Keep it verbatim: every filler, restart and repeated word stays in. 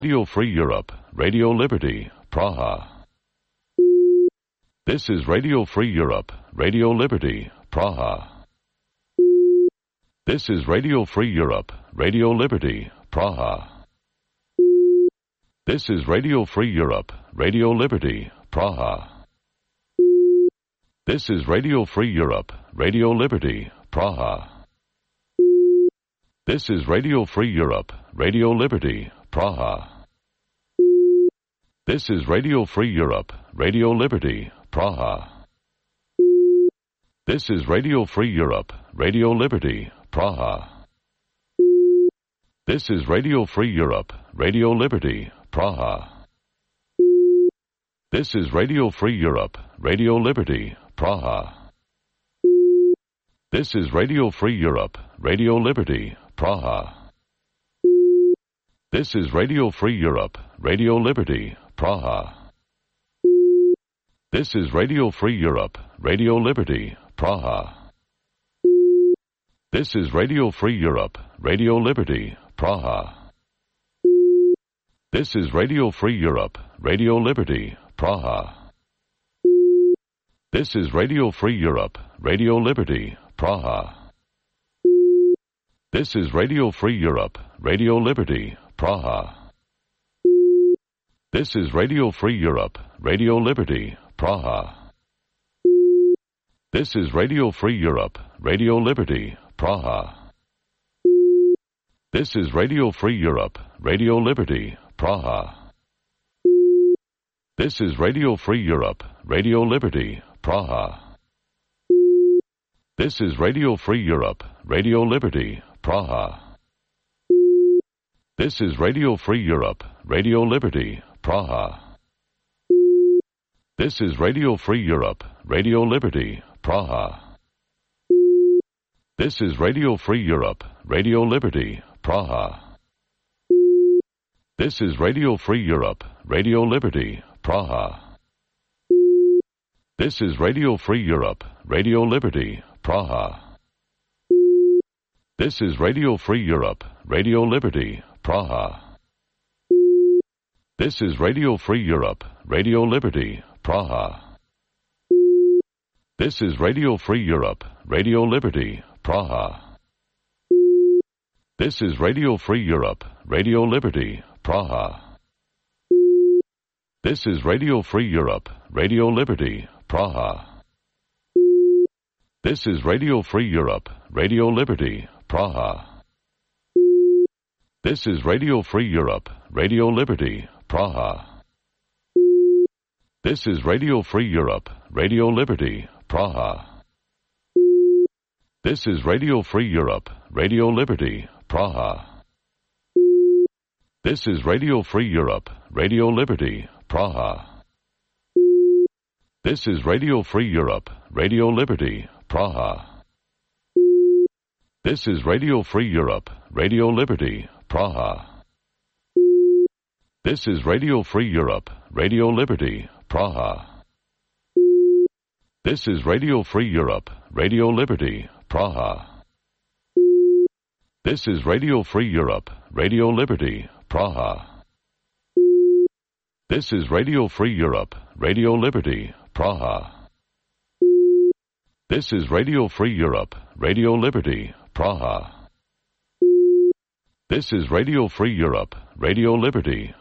Radio Free Europe, Radio Liberty, Praha. This is Radio Free Europe, Radio Liberty, Praha. This is Radio Free Europe, Radio Liberty, Praha. This is Radio Free Europe, Radio Liberty, Praha. This is Radio Free Europe, Radio Liberty, Praha. This is Radio Free Europe, Radio Liberty, Praha. This is Radio Free Europe, Radio Liberty, Praha. This is Radio Free Europe, Radio Liberty, Praha. This is Radio Free Europe, Radio Liberty, Praha. This is Radio Free Europe, Radio Liberty, Praha. This is Radio Free Europe, Radio Liberty, Praha. This is Radio Free Europe, Radio Liberty, Praha. This is Radio Free Europe, Radio Liberty, Praha. This is Radio Free Europe, Radio Liberty, Praha. This is Radio Free Europe, Radio Liberty, Praha. This is Radio Free Europe, Radio Liberty, Praha. This is Radio Free Europe, Radio Liberty, Praha. This is Radio Free Europe, Radio Liberty, Praha. This is Radio Free Europe, Radio Liberty, Praha. This is Radio Free Europe, Radio Liberty, Praha. This is Radio Free Europe, Radio Liberty, Praha. This is Radio Free Europe, Radio Liberty, Praha. This is Radio Free Europe, Radio Liberty, Praha. This is Radio Free Europe, Radio Liberty, Praha. This is Radio Free Europe, Radio Liberty, Praha. This is Radio Free Europe, Radio Liberty, Praha. This is Radio Free Europe, Radio Liberty, Praha. This is Radio Free Europe, Radio Liberty, Praha. This is Radio Free Europe, Radio Liberty, Praha. This is Radio Free Europe, Radio Liberty, Praha. This is Radio Free Europe, Radio Liberty, Praha. This is Radio Free Europe, Radio Liberty, Praha. This is Radio Free Europe, Radio Liberty, Praha. This is Radio Free Europe, Radio Liberty, Praha. This is Radio Free Europe, Radio Liberty, Praha. This is Radio Free Europe, Radio Liberty, Praha. This is Radio Free Europe, Radio Liberty, Praha. This is Radio Free Europe, Radio Liberty, Praha. This is Radio Free Europe, Radio Liberty, Praha. This is Radio Free Europe, Radio Liberty, Praha. This is Radio Free Europe, Radio Liberty, Praha. This is Radio Free Europe, Radio Liberty, Praha. This is Radio Free Europe, Radio Liberty, Praha. This is Radio Free Europe, Radio Liberty, Praha. This is Radio Free Europe, Radio Liberty,